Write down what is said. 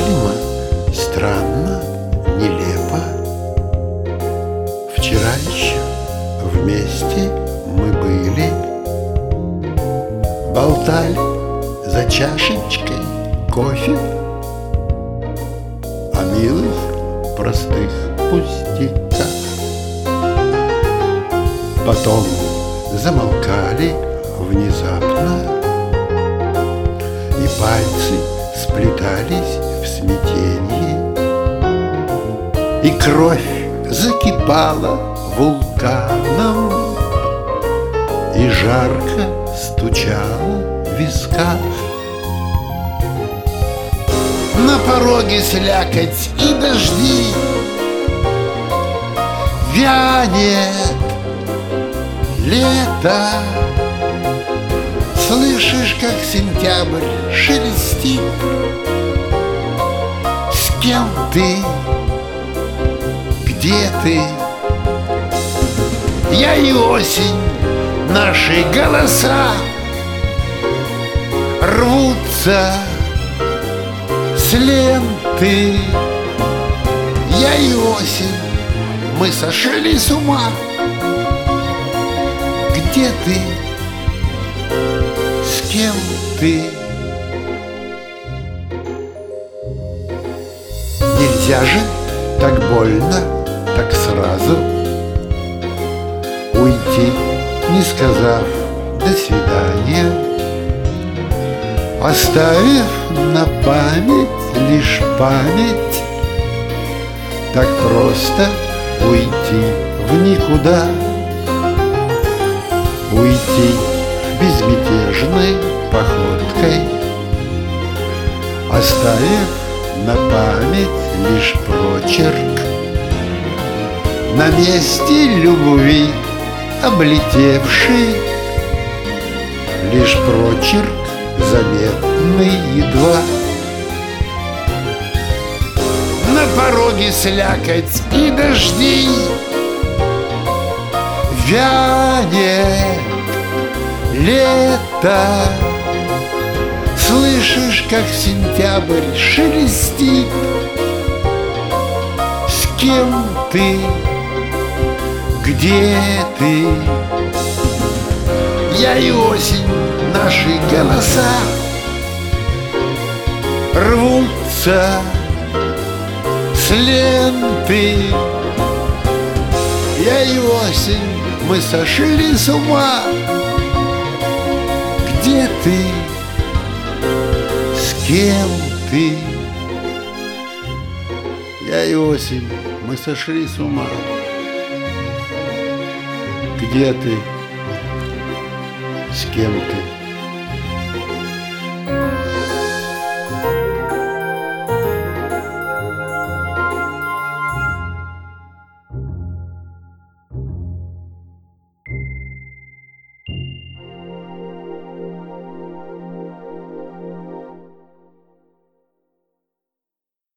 Видимо, странно, нелепо. Вчера еще вместе мы были, болтали за чашечкой кофе о милых простых пустяках. Потом замолкали внезапно, и пальцы сплетались в смятенье, и кровь закипала вулканом, и жарко стучала в висках. На пороге слякоть и дожди, вянет лето. Слышишь, как сентябрь шелестит? С кем ты? Где ты? Я и осень, наши голоса рвутся с ленты. Я и осень, мы сошли с ума. Где ты? С кем ты? Нельзя же так больно, так сразу уйти, не сказав «до свидания», оставив на память лишь память. Так просто уйти в никуда, уйти безмятежной походкой, оставив на память лишь прочерк на месте любви облетевший, лишь прочерк заметный едва. На пороге слякоть и дожди, вянет лето. Слышишь, как сентябрь шелестит? С кем ты? Где ты? Я и осень, наши голоса рвутся с ленты. Я и осень, мы сошли с ума. Где ты? С кем ты? Я и осень, мы сошли с ума. Где ты? С кем ты?